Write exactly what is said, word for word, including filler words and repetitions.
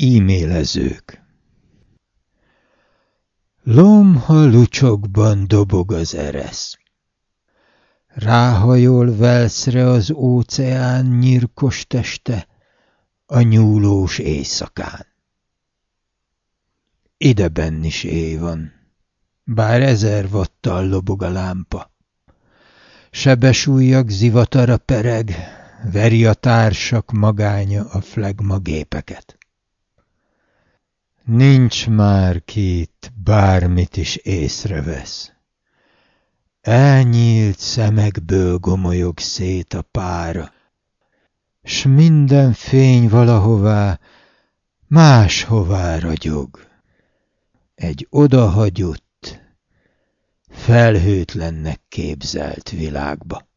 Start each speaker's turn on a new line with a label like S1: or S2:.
S1: E-mailezők. Lomha lucsokban dobog az eresz. Ráhajol Velszre az óceán nyirkos teste a nyúlós éjszakán. Idebenn is éj van, bár ezer watttal lobog a lámpa. Sebesújjak zivatara pereg, veri a társak magánya a flegma gépeket. Nincs már, ki itt bármit is észrevesz. Elnyílt szemekből gomolyog szét a pára, s minden fény valahová, máshová ragyog. Egy odahagyott, felhőtlennek képzelt világba.